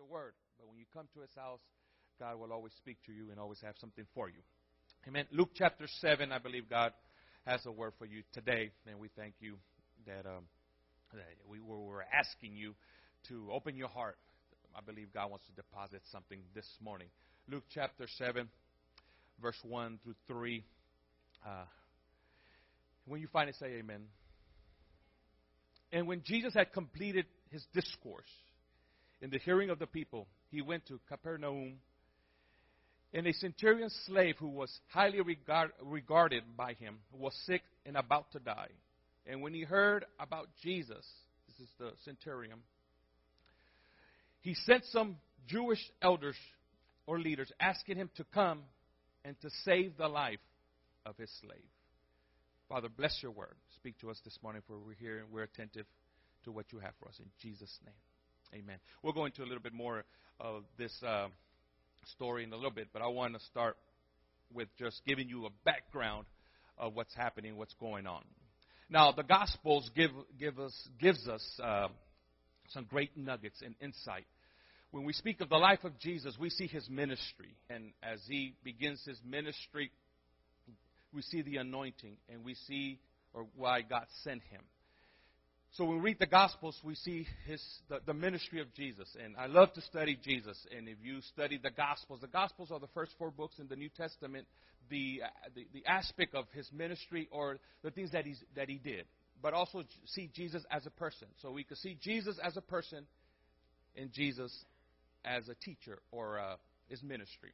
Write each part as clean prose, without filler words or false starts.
word. But when you come to his house, God will always speak to you and always have something for you. Amen. Luke chapter 7, I believe God has a word for you today. And we thank you that we were asking you to open your heart. I believe God wants to deposit something this morning. Luke chapter 7, verse 1 through 3. When you find it, say amen. And when Jesus had completed his discourse in the hearing of the people, he went to Capernaum. And a centurion slave who was highly regarded by him was sick and about to die. And when he heard about Jesus, this is the centurion, he sent some Jewish elders or leaders asking him to come and to save the life of his slave. Father, bless your word. Speak to us this morning, for we're here and we're attentive to what you have for us. In Jesus' name, amen. We'll go into a little bit more of this story in a little bit, but I want to start with just giving you a background of what's happening, what's going on. Now, the Gospels gives us some great nuggets and insight. When we speak of the life of Jesus, we see his ministry, and as he begins his ministry, we see the anointing, and we see why God sent him. So when we read the Gospels, we see the ministry of Jesus. And I love to study Jesus. And if you study the Gospels are the first 4 books in the New Testament, the aspect of his ministry or the things that he did. But also see Jesus as a person. So we could see Jesus as a person and Jesus as a teacher or his ministry.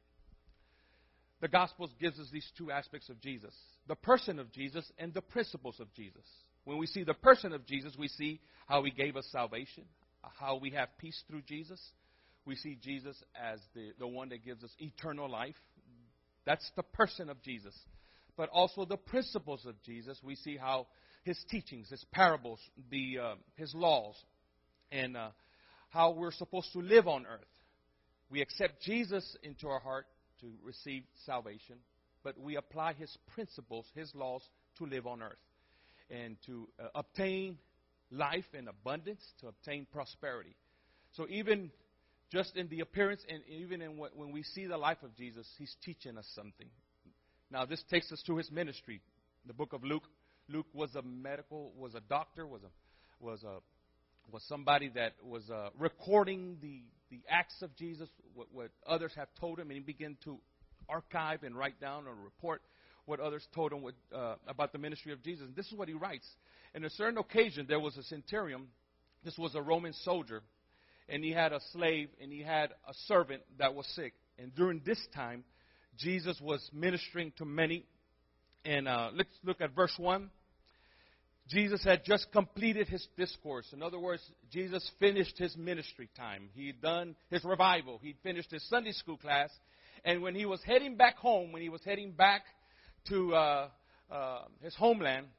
The Gospels gives us these 2 aspects of Jesus. The person of Jesus and the principles of Jesus. When we see the person of Jesus, we see how he gave us salvation, how we have peace through Jesus. We see Jesus as the one that gives us eternal life. That's the person of Jesus. But also the principles of Jesus. We see how his teachings, his parables, his laws, and how we're supposed to live on earth. We accept Jesus into our heart to receive salvation, but we apply his principles, his laws, to live on earth and to obtain life in abundance, to obtain prosperity. So even just in the appearance and even in when we see the life of Jesus, he's teaching us something. Now this takes us to his ministry. The book of Luke. Luke was a doctor, was somebody that was recording the acts of Jesus, what others have told him, and he began to archive and write down or report what others told him about the ministry of Jesus. And this is what he writes. In a certain occasion, there was a centurion. This was a Roman soldier, and he had a slave, and he had a servant that was sick. And during this time, Jesus was ministering to many. And let's look at verse 1. Jesus had just completed his discourse. In other words, Jesus finished his ministry time. He'd done his revival. He'd finished his Sunday school class. And when he was heading back home, when he was heading back to his homeland,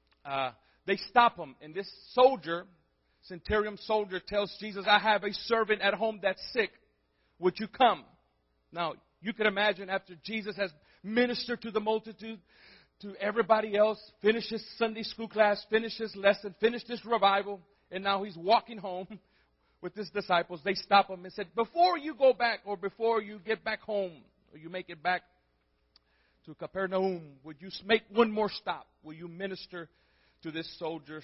they stop him. And this soldier, centurion soldier, tells Jesus, I have a servant at home that's sick. Would you come? Now, you can imagine after Jesus has ministered to the multitude, to everybody else, finished his Sunday school class, finished his lesson, finished his revival, and now he's walking home with his disciples. They stop him and said, before you go back or before you get back home or you make it back to Capernaum, would you make one more stop? Will you minister to this soldier's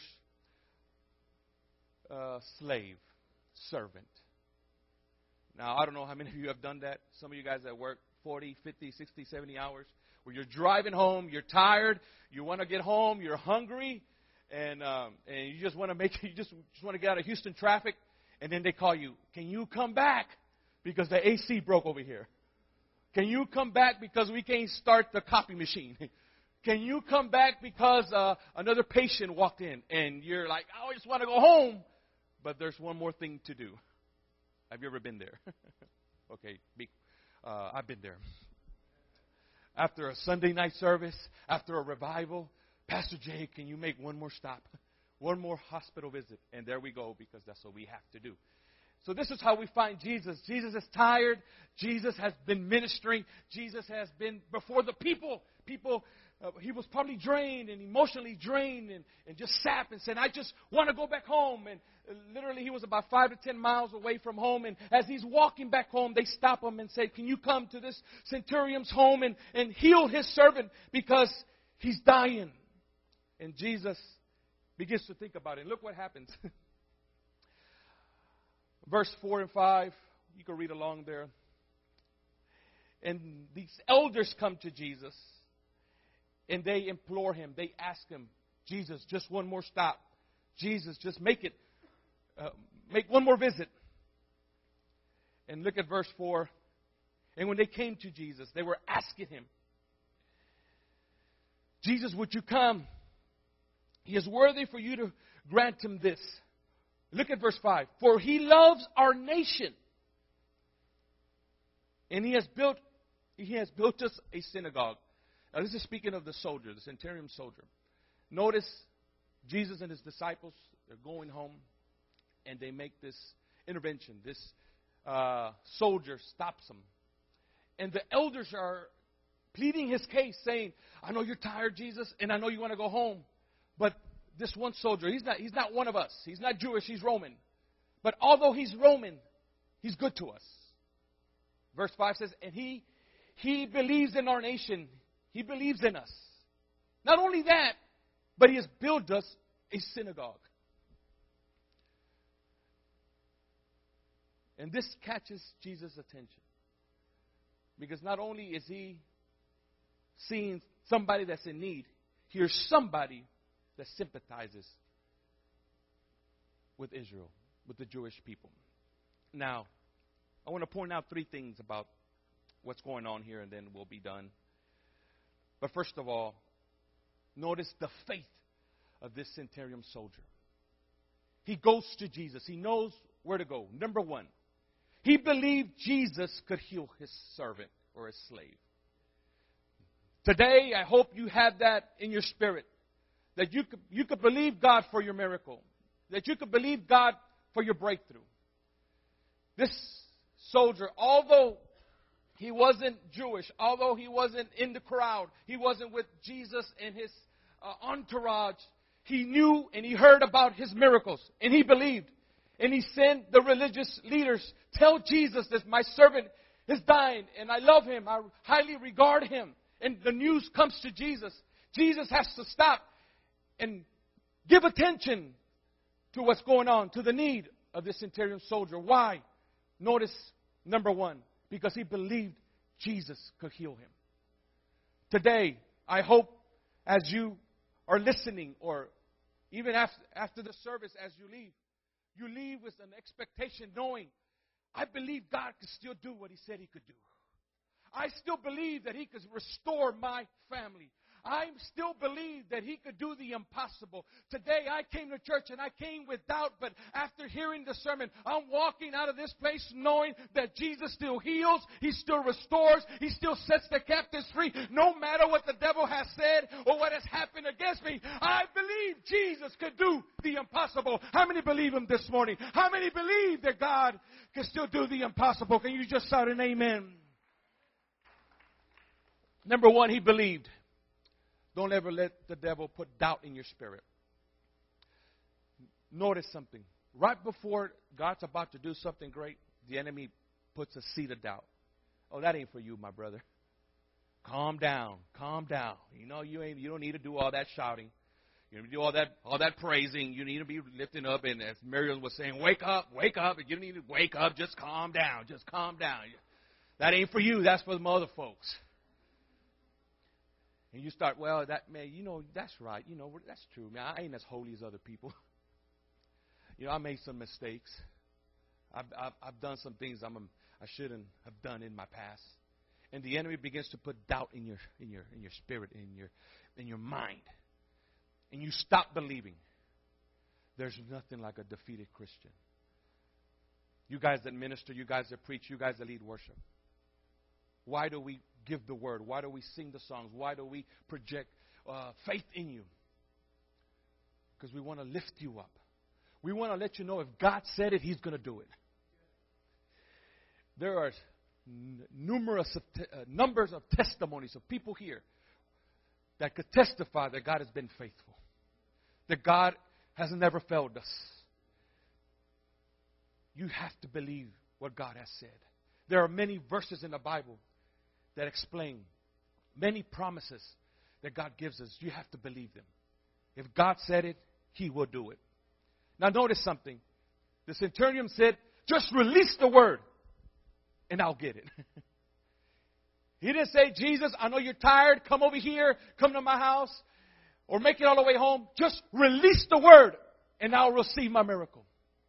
slave, servant? Now, I don't know how many of you have done that. Some of you guys that work 40, 50, 60, 70 hours. Where you're driving home, you're tired, you want to get home, you're hungry, and you just want to you just want to get out of Houston traffic, and then they call you, can you come back because the AC broke over here? Can you come back because we can't start the copy machine? Can you come back because another patient walked in, and you're like, I just want to go home, but there's one more thing to do. Have you ever been there? Okay, I've been there. After a Sunday night service, after a revival, Pastor Jay, can you make one more stop? One more hospital visit? And there we go, because that's what we have to do. So this is how we find Jesus. Jesus is tired. Jesus has been ministering. Jesus has been before the people. He was probably drained and emotionally drained and just sapped and said, I just want to go back home. And literally he was about 5 to 10 miles away from home. And as he's walking back home, they stop him and say, can you come to this centurion's home and heal his servant because he's dying? And Jesus begins to think about it. And look what happens. Verse 4 and 5, you can read along there. And these elders come to Jesus, and they implore him. They ask him, Jesus, just one more stop. Jesus, just make one more visit. And look at verse 4. And when they came to Jesus, they were asking him, Jesus, would you come? He is worthy for you to grant him this. Look at verse 5. For he loves our nation. And he has built us a synagogue. Now this is speaking of the soldier, the centurion soldier. Notice Jesus and his disciples, they're going home and they make this intervention. This soldier stops them. And the elders are pleading his case, saying, I know you're tired, Jesus, and I know you want to go home. But this one soldier, he's not one of us. He's not Jewish, he's Roman. But although he's Roman, he's good to us. Verse 5 says, and he believes in our nation. He believes in us. Not only that, but he has built us a synagogue. And this catches Jesus' attention. Because not only is he seeing somebody that's in need, here's somebody that sympathizes with Israel, with the Jewish people. Now, I want to point out 3 things about what's going on here, and then we'll be done. But first of all, notice the faith of this centurion soldier. He goes to Jesus. He knows where to go. Number 1, he believed Jesus could heal his servant or his slave. Today, I hope you have that in your spirit. That you could believe God for your miracle. That you could believe God for your breakthrough. This soldier, although he wasn't Jewish, although he wasn't in the crowd, he wasn't with Jesus and his entourage, he knew and he heard about his miracles. And he believed. And he sent the religious leaders, tell Jesus that my servant is dying and I love him. I highly regard him. And the news comes to Jesus. Jesus has to stop and give attention to what's going on, to the need of this centurion soldier. Why? Notice, number 1, because he believed Jesus could heal him. Today, I hope as you are listening, or even after the service as you leave with an expectation knowing, I believe God could still do what he said he could do. I still believe that he could restore my family. I still believe that he could do the impossible. Today I came to church and I came with doubt, but after hearing the sermon, I'm walking out of this place knowing that Jesus still heals, he still restores, he still sets the captives free. No matter what the devil has said or what has happened against me, I believe Jesus could do the impossible. How many believe him this morning? How many believe that God can still do the impossible? Can you just shout an amen? Number 1, he believed. Don't ever let the devil put doubt in your spirit. Notice something. Right before God's about to do something great, the enemy puts a seed of doubt. Oh, that ain't for you, my brother. Calm down. Calm down. You know, you don't need to do all that shouting. You don't need to do all that praising. You need to be lifting up. And as Miriam was saying, wake up, wake up. You don't need to wake up. Just calm down. Just calm down. That ain't for you. That's for the other folks. And you start, well, that's right. That's true. Man, I ain't as holy as other people. I made some mistakes. I've done some things I shouldn't have done in my past. And the enemy begins to put doubt in your spirit, in your mind. And you stop believing. There's nothing like a defeated Christian. You guys that minister, you guys that preach, you guys that lead worship. Why do we give the word? Why do we sing the songs? Why do we project faith in you? Because we want to lift you up. We want to let you know if God said it, he's going to do it. There are numbers of testimonies of people here that could testify that God has been faithful, that God has never failed us. You have to believe what God has said. There are many verses in the Bible that explain many promises that God gives us. You have to believe them. If God said it, He will do it. Now notice something. The centurion said, just release the word and I'll get it. He didn't say, Jesus, I know you're tired. Come over here. Come to my house. Or make it all the way home. Just release the word and I'll receive my miracle.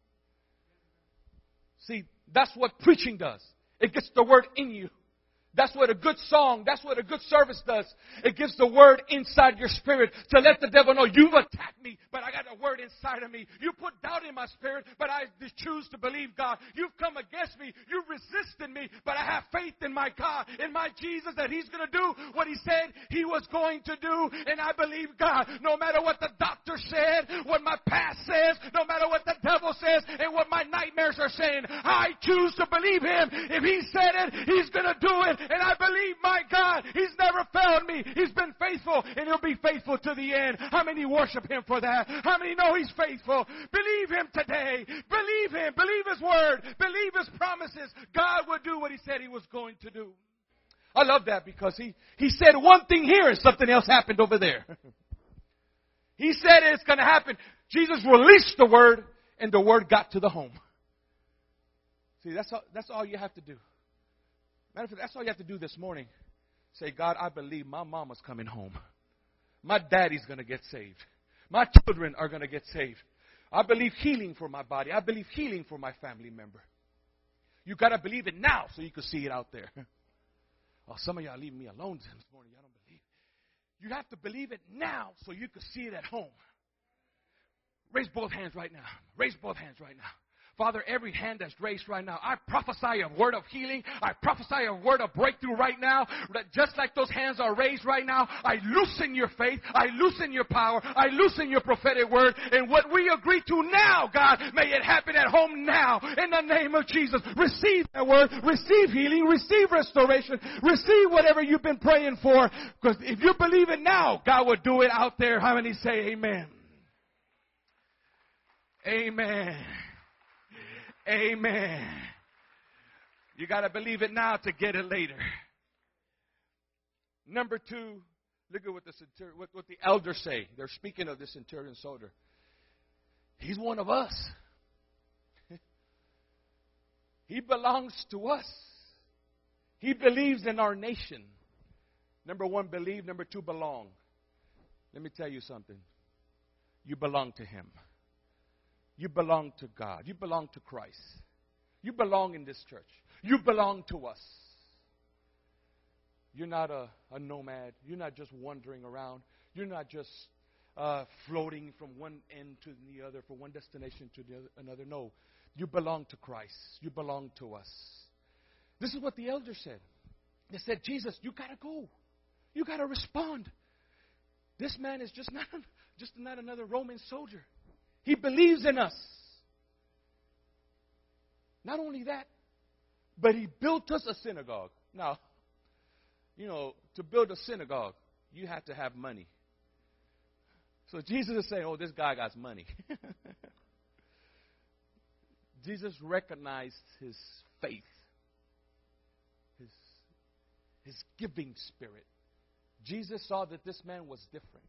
See, that's what preaching does. It gets the word in you. That's what a good song, that's what a good service does. It gives the word inside your spirit to let the devil know you've attacked me, but I got a word inside of me. You put doubt in my spirit, but I choose to believe God. You've come against me. You've resisted me, but I have faith in my God, in my Jesus, that He's going to do what He said He was going to do. And I believe God, no matter what the doctor said, what my past says, no matter what the devil says, and what my nightmares are saying, I choose to believe Him. If He said it, He's going to do it. And I believe my God, He's never failed me. He's been faithful, and He'll be faithful to the end. How many worship Him for that? How many know He's faithful? Believe Him today. Believe Him. Believe His word. Believe His promises. God will do what He said He was going to do. I love that because He said one thing here and something else happened over there. He said it's going to happen. Jesus released the word, and the word got to the home. See, that's all you have to do. Matter of fact, that's all you have to do this morning. Say, God, I believe my mama's coming home. My daddy's going to get saved. My children are going to get saved. I believe healing for my body. I believe healing for my family member. You got to believe it now so you can see it out there. Oh, some of y'all leaving me alone this morning. Y'all don't believe it. You have to believe it now so you can see it at home. Raise both hands right now. Raise both hands right now. Father, every hand that's raised right now, I prophesy a word of healing. I prophesy a word of breakthrough right now. Just like those hands are raised right now, I loosen your faith. I loosen your power. I loosen your prophetic word. And what we agree to now, God, may it happen at home now. In the name of Jesus, receive that word. Receive healing. Receive restoration. Receive whatever you've been praying for. Because if you believe it now, God will do it out there. How many say amen? Amen. Amen. You got to believe it now to get it later. Number two, look at what the elders say. They're speaking of the centurion soldier. He's one of us. He belongs to us. He believes in our nation. Number one, believe. Number two, belong. Let me tell you something. You belong to Him. You belong to God. You belong to Christ. You belong in this church. You belong to us. You're not a nomad. You're not just wandering around. You're not just floating from one end to the other, from one destination to another. No. You belong to Christ. You belong to us. This is what the elders said. They said, Jesus, you got to go. You got to respond. This man is just not another Roman soldier. He believes in us. Not only that, but He built us a synagogue. Now, to build a synagogue, you have to have money. So Jesus is saying, oh, this guy got money. Jesus recognized his faith, his giving spirit. Jesus saw that this man was different.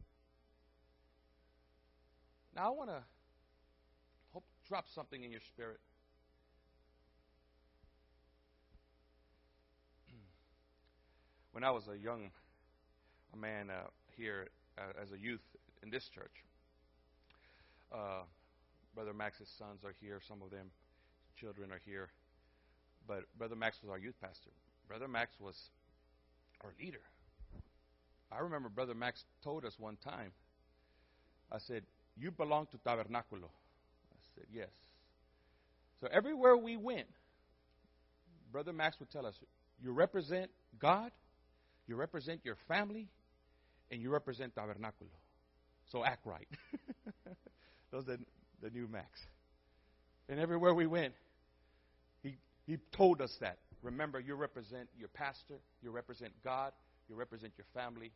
Now, I want to drop something in your spirit. When I was a young man here as a youth in this church, Brother Max's sons are here. Some of them children are here. But Brother Max was our youth pastor. Brother Max was our leader. I remember Brother Max told us one time, I said, you belong to Tabernaculo. I said, yes. So everywhere we went, Brother Max would tell us, you represent God, you represent your family, and you represent Tabernaculo. So act right. Those are the new Max. And everywhere we went, he told us that. Remember, you represent your pastor, you represent God, you represent your family.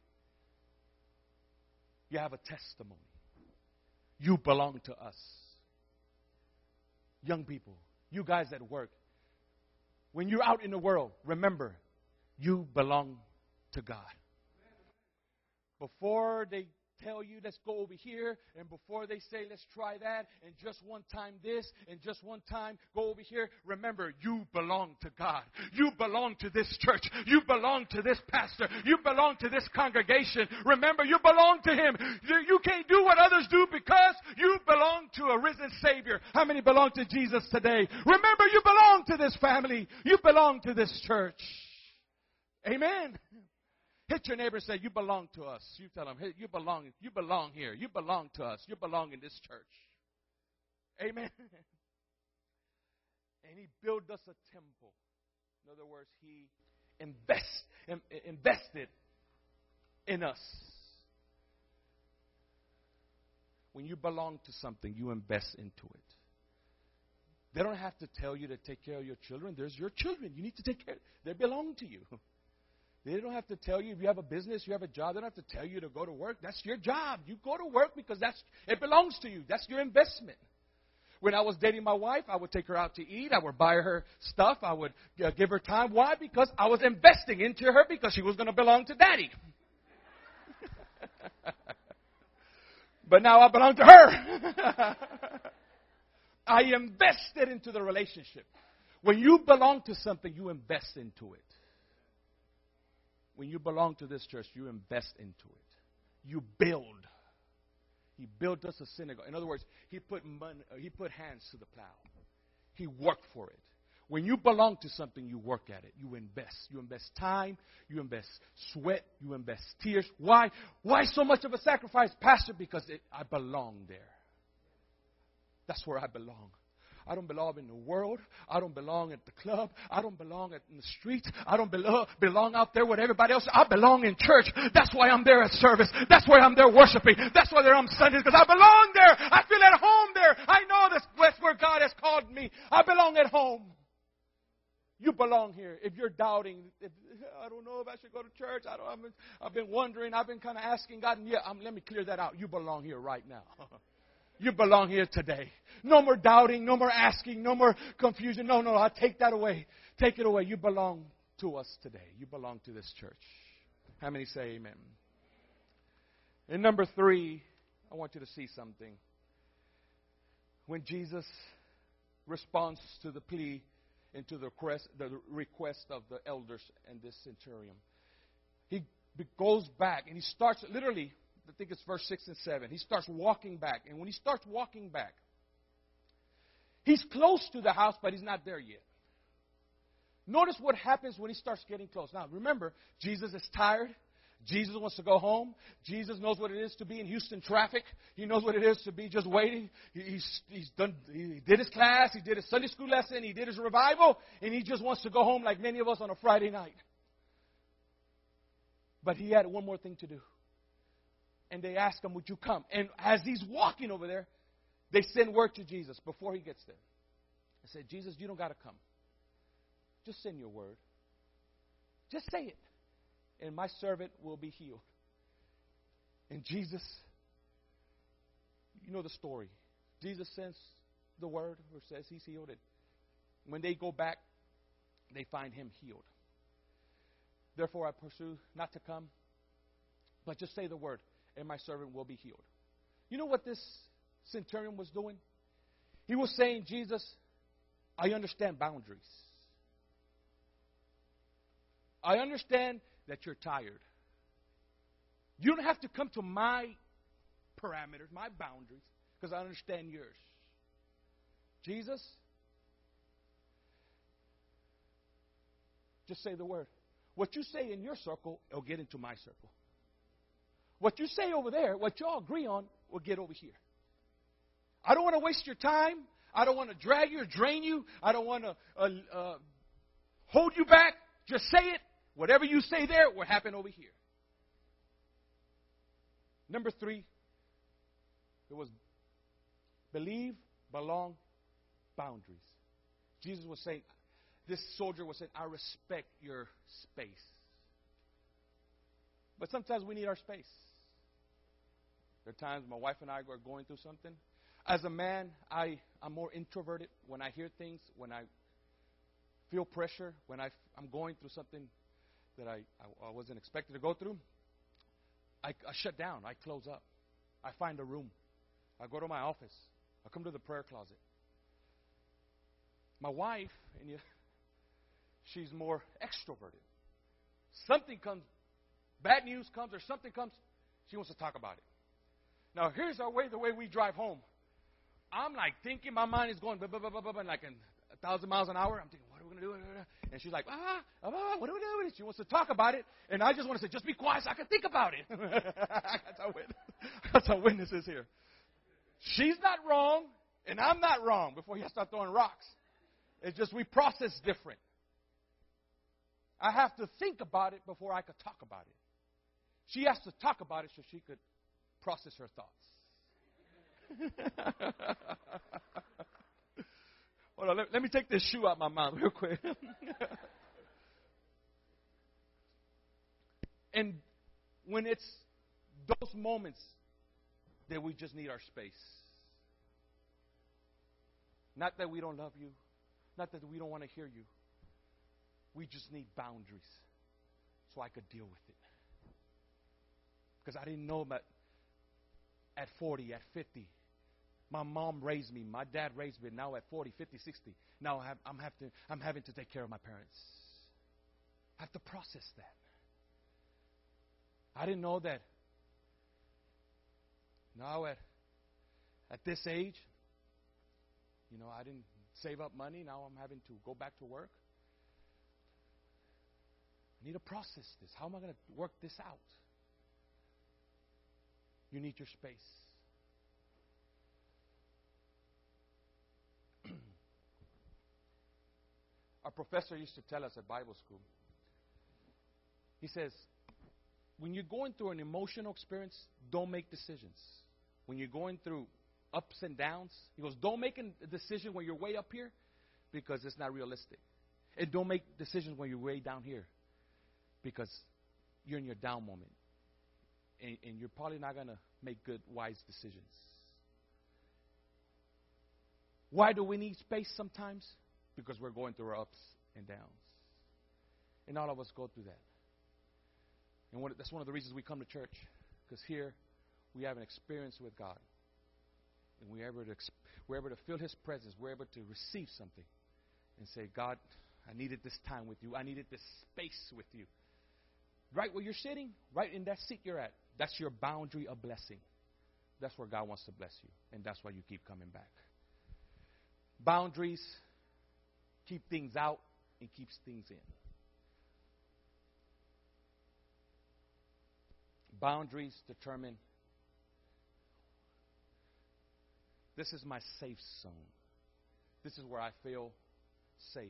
You have a testimony. You belong to us. Young people, you guys at work, when you're out in the world, remember, you belong to God. Before they tell you, let's go over here, and before they say, let's try that, and just one time this, and just one time go over here, remember, you belong to God. You belong to this church. You belong to this pastor. You belong to this congregation. Remember, you belong to Him. You can't do what others do because you belong to a risen Savior. How many belong to Jesus today? Remember, you belong to this family. You belong to this church. Amen. Hit your neighbor and say, you belong to us. You tell them, hey, you belong here. You belong to us. You belong in this church. Amen. And He built us a temple. In other words, He invested in us. When you belong to something, you invest into it. They don't have to tell you to take care of your children. There's your children. You need to take care. They belong to you. They don't have to tell you if you have a business, you have a job. They don't have to tell you to go to work. That's your job. You go to work because it belongs to you. That's your investment. When I was dating my wife, I would take her out to eat. I would buy her stuff. I would give her time. Why? Because I was investing into her because she was going to belong to Daddy. But now I belong to her. I invested into the relationship. When you belong to something, you invest into it. When you belong to this church, you invest into it. You build. He built us a synagogue. In other words, He put hands to the plow. He worked for it. When you belong to something, you work at it. You invest. You invest time. You invest sweat. You invest tears. Why? Why so much of a sacrifice, Pastor? Because I belong there. That's where I belong. I don't belong in the world. I don't belong at the club. I don't belong in the streets. I don't belong out there with everybody else. I belong in church. That's why I'm there at service. That's why I'm there worshiping. That's why I'm Sundays, because I belong there. I feel at home there. I know that's where God has called me. I belong at home. You belong here. If you're doubting, I don't know if I should go to church. I've been wondering. I've been kind of asking God. And let me clear that out. You belong here right now. You belong here today. No more doubting, no more asking, no more confusion. No, I take that away. Take it away. You belong to us today. You belong to this church. How many say amen? And number 3, I want you to see something. When Jesus responds to the plea and to the request of the elders and this centurion, He goes back and He starts literally, I think it's verse 6 and 7. He starts walking back. And when He starts walking back, He's close to the house, but He's not there yet. Notice what happens when He starts getting close. Now, remember, Jesus is tired. Jesus wants to go home. Jesus knows what it is to be in Houston traffic. He knows what it is to be just waiting. He did his class. He did his Sunday school lesson. He did his revival. And He just wants to go home like many of us on a Friday night. But He had one more thing to do. And they ask Him, would you come? And as He's walking over there, they send word to Jesus before He gets there. They said, Jesus, you don't got to come. Just send your word. Just say it. And my servant will be healed. And Jesus, you know the story. Jesus sends the word or says He's healed. And when they go back, they find Him healed. Therefore, I pursue not to come, but just say the word, and my servant will be healed. You know what this centurion was doing? He was saying, Jesus, I understand boundaries. I understand that you're tired. You don't have to come to my parameters, my boundaries, because I understand yours. Jesus, just say the word. What you say in your circle, it'll get into my circle. What you say over there, what y'all agree on, will get over here. I don't want to waste your time. I don't want to drag you or drain you. I don't want to hold you back. Just say it. Whatever you say there will happen over here. Number 3, it was believe, belong, boundaries. Jesus was saying, this soldier was saying, I respect your space. But sometimes we need our space. There are times my wife and I are going through something. As a man, I'm more introverted. When I hear things, when I feel pressure, when I'm going through something that I wasn't expected to go through, I shut down. I close up. I find a room. I go to my office. I come to the prayer closet. My wife, she's more extroverted. Something comes, bad news comes or something comes, she wants to talk about it. Now, here's the way we drive home. I'm like thinking, my mind is going like 1,000 miles an hour. I'm thinking, what are we going to do? And she's like, what are we doing? She wants to talk about it. And I just want to say, just be quiet so I can think about it. That's how witness is here. She's not wrong, and I'm not wrong before you start throwing rocks. It's just we process different. I have to think about it before I could talk about it. She has to talk about it so she could process her thoughts. Hold on, let me take this shoe out my mouth real quick. And when it's those moments that we just need our space. Not that we don't love you. Not that we don't want to hear you. We just need boundaries so I could deal with it. Because I didn't know that at 40, at 50. My mom raised me. My dad raised me. Now at 40, 50, 60. Now I'm having to take care of my parents. I have to process that. I didn't know that. Now at this age, I didn't save up money. Now I'm having to go back to work. I need to process this. How am I going to work this out? You need your space. Our professor used to tell us at Bible school, he says, when you're going through an emotional experience, don't make decisions. When you're going through ups and downs, he goes, don't make a decision when you're way up here because it's not realistic. And don't make decisions when you're way down here because you're in your down moment. And you're probably not going to make good, wise decisions. Why do we need space sometimes? Because we're going through our ups and downs. And all of us go through that. And that's one of the reasons we come to church. Because here we have an experience with God. And we're able to feel His presence. We're able to receive something. And say, God, I needed this time with you. I needed this space with you. Right where you're sitting, right in that seat you're at. That's your boundary of blessing. That's where God wants to bless you. And that's why you keep coming back. Boundaries keep things out and keeps things in. Boundaries determine, this is my safe zone. This is where I feel safe.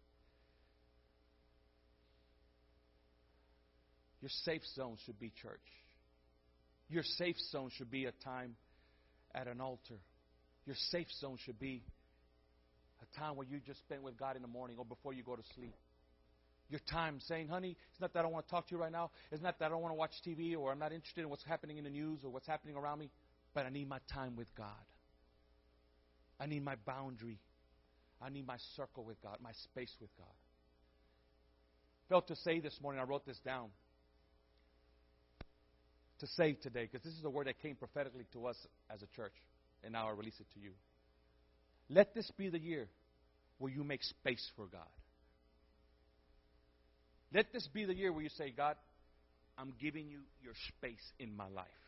Your safe zone should be church. Your safe zone should be a time at an altar. Your safe zone should be a time where you just spend with God in the morning or before you go to sleep. Your time saying, honey, it's not that I don't want to talk to you right now. It's not that I don't want to watch TV or I'm not interested in what's happening in the news or what's happening around me. But I need my time with God. I need my boundary. I need my circle with God, my space with God. Felt to say this morning, I wrote this down. To say today, because this is a word that came prophetically to us as a church. And now I release it to you. Let this be the year where you make space for God. Let this be the year where you say, God, I'm giving you your space in my life.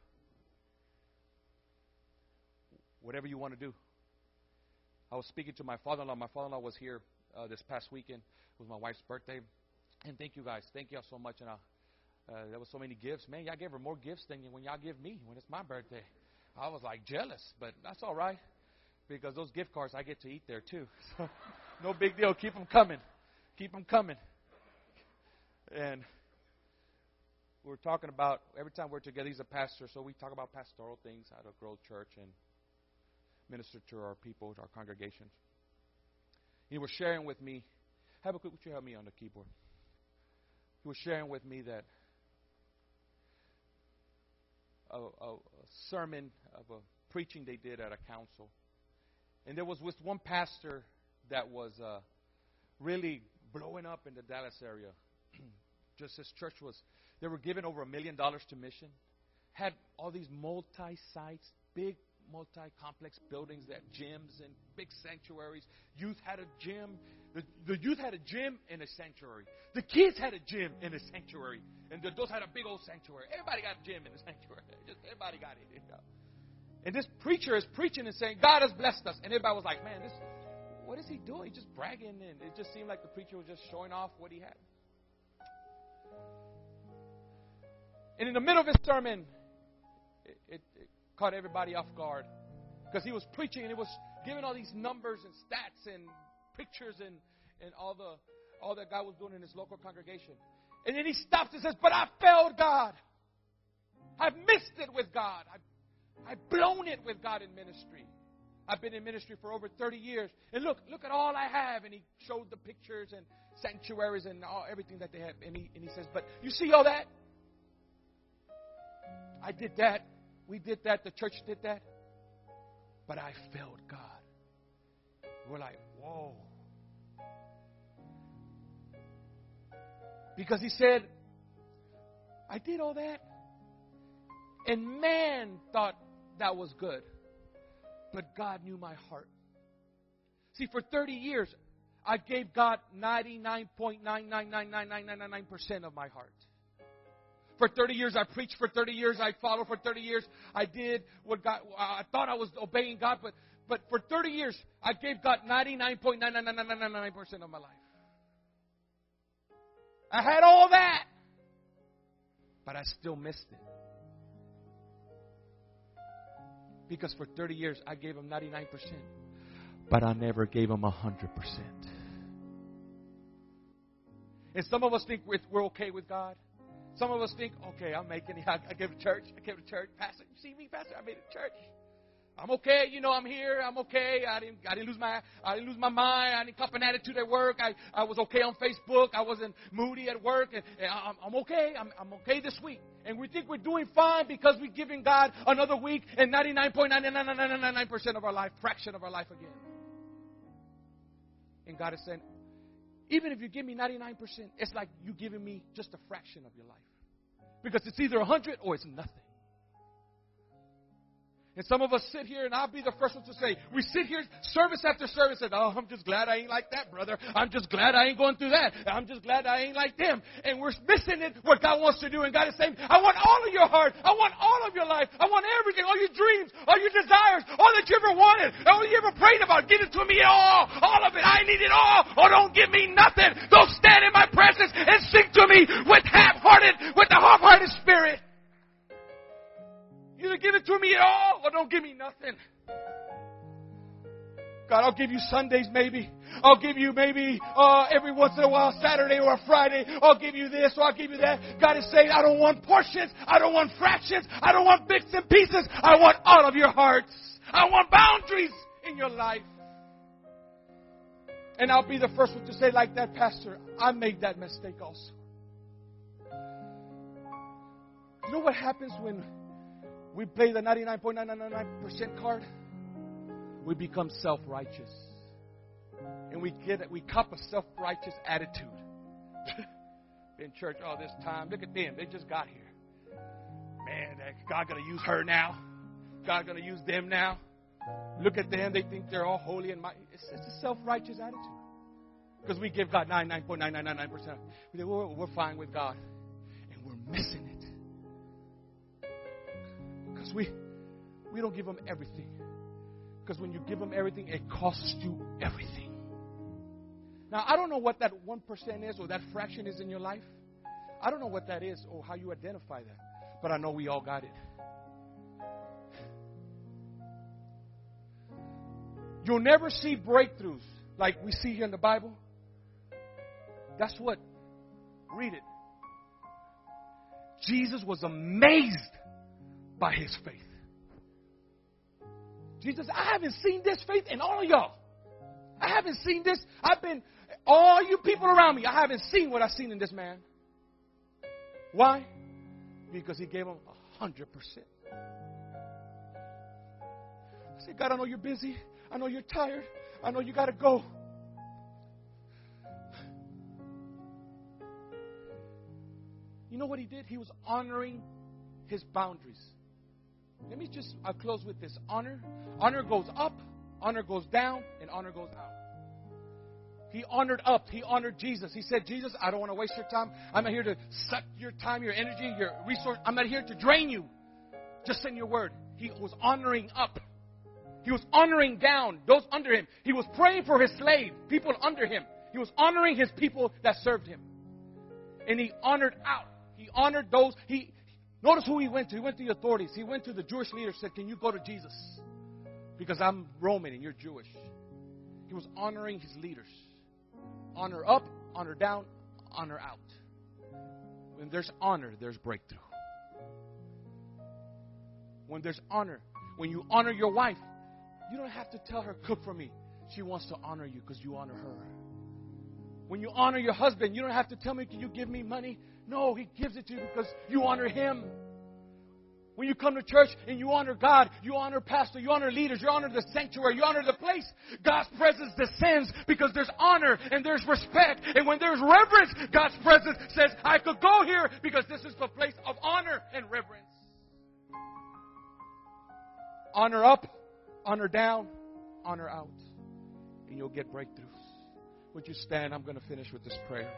Whatever you want to do. I was speaking to my father-in-law. My father-in-law was here this past weekend. It was my wife's birthday. And thank you guys. Thank y'all so much. And there was so many gifts. Man, y'all gave her more gifts than when y'all give me when it's my birthday. I was like jealous, but that's all right. Because those gift cards, I get to eat there too. So no big deal. Keep them coming. Keep them coming. And we're talking about, every time we're together, he's a pastor, so we talk about pastoral things, how to grow church and minister to our people, to our congregations. He was sharing with me Habakkuk, would you help me on the keyboard? He was sharing with me that a sermon of a preaching they did at a council. And there was with one pastor that was really blowing up in the Dallas area. Just his church was, they were giving over $1 million to mission. Had all these multi-sites, big multi-complex buildings that gyms and big sanctuaries. Youth had a gym. The youth had a gym and a sanctuary. The kids had a gym and a sanctuary. And the adults had a big old sanctuary. Everybody got a gym and a sanctuary. Everybody got it. And this preacher is preaching and saying, God has blessed us. And everybody was like, man, what is he doing? He's just bragging. And it just seemed like the preacher was just showing off what he had. And in the middle of his sermon, it caught everybody off guard. Because he was preaching and he was giving all these numbers and stats and pictures and all that God was doing in his local congregation. And then he stops and says, but I failed God. I've missed it with God. I've blown it with God in ministry. I've been in ministry for over 30 years. And look at all I have. And he showed the pictures and sanctuaries and everything that they have. And he says, but you see all that? I did that. We did that. The church did that. But I failed God. We're like, whoa. Because he said, I did all that. And man thought that was good. But God knew my heart. See, for 30 years, I gave God 99.9999999% of my heart. For 30 years, I preached. For 30 years, I followed. For 30 years, I did what God. I thought I was obeying God, but for 30 years, I gave God 99.99999% of my life. I had all that, but I still missed it. Because for 30 years, I gave Him 99%, but I never gave Him 100%. And some of us think we're okay with God. Some of us think, okay, I'm making it. I gave to church. Pastor, you see me, Pastor? I made it to church. I'm okay. I'm here. I'm okay. I didn't lose my mind. I didn't cop an attitude at work. I was okay on Facebook. I wasn't moody at work. And I'm okay. I'm okay this week. And we think we're doing fine because we're giving God another week and 99.99999% of our life, fraction of our life again. And God is saying, even if you give me 99%, it's like you giving me just a fraction of your life. Because it's either 100 or it's nothing. And some of us sit here, and I'll be the first one to say, we sit here service after service and, oh, I'm just glad I ain't like that, brother. I'm just glad I ain't going through that. I'm just glad I ain't like them. And we're missing it, what God wants to do. And God is saying, I want all of your heart. I want all of your life. I want everything, all your dreams, all your desires, all that you ever wanted, all you ever prayed about. Give it to me all of it. I need it all, or don't give me nothing. Don't stand in my presence and sing to me with the half-hearted spirit. Either give it to me at all or don't give me nothing. God, I'll give you Sundays maybe. I'll give you maybe every once in a while, Saturday or a Friday. I'll give you this or I'll give you that. God is saying, I don't want portions. I don't want fractions. I don't want bits and pieces. I want all of your hearts. I want boundaries in your life. And I'll be the first one to say like that, Pastor, I made that mistake also. You know what happens when we play the 99.999% card? We become self-righteous. And we cop a self-righteous attitude. In church all this time. Look at them. They just got here. Man, God going to use her now. God going to use them now. Look at them. They think they're all holy and mighty. It's a self-righteous attitude. Because we give God 99.999%. We think, we're fine with God. And we're missing it. Because we don't give Him everything. Because when you give Him everything, it costs you everything. Now, I don't know what that 1% is or that fraction is in your life. I don't know what that is or how you identify that. But I know we all got it. You'll never see breakthroughs like we see here in the Bible. That's what. Read it. Jesus was amazed by His faith. Jesus, I haven't seen this faith in all of y'all. I haven't seen this. All you people around me, I haven't seen what I've seen in this man. Why? Because he gave him 100%. I said, God, I know you're busy. I know you're tired. I know you got to go. You know what he did? He was honoring his boundaries. I'll close with this. Honor goes up, honor goes down, and honor goes out. He honored up. He honored Jesus. He said, Jesus, I don't want to waste your time. I'm not here to suck your time, your energy, your resource. I'm not here to drain you. Just send your word. He was honoring up. He was honoring down, those under him. He was praying for his slave, people under him. He was honoring his people that served him. And he honored out. He honored those. Notice who he went to. He went to the authorities. He went to the Jewish leaders and said, can you go to Jesus? Because I'm Roman and you're Jewish. He was honoring his leaders. Honor up, honor down, honor out. When there's honor, there's breakthrough. When there's honor, when you honor your wife, you don't have to tell her, cook for me. She wants to honor you because you honor her. When you honor your husband, you don't have to tell me, can you give me money? No, he gives it to you because you honor him. When you come to church and you honor God, you honor pastor, you honor leaders, you honor the sanctuary, you honor the place, God's presence descends because there's honor and there's respect. And when there's reverence, God's presence says, I could go here because this is the place of honor and reverence. Honor up, honor down, honor out. And you'll get breakthroughs. Would you stand? I'm going to finish with this prayer.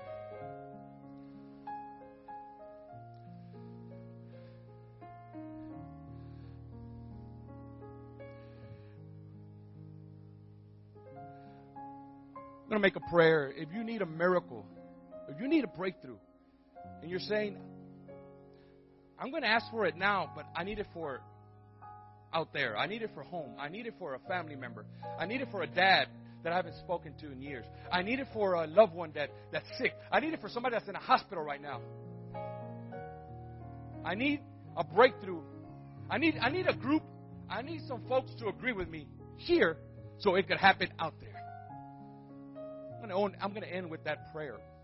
I'm going to make a prayer. If you need a miracle, if you need a breakthrough, and you're saying, I'm going to ask for it now, but I need it for out there. I need it for home. I need it for a family member. I need it for a dad that I haven't spoken to in years. I need it for a loved one that's sick. I need it for somebody that's in a hospital right now. I need a breakthrough. I need a group. I need some folks to agree with me here so it could happen out there. I'm going to end with that prayer.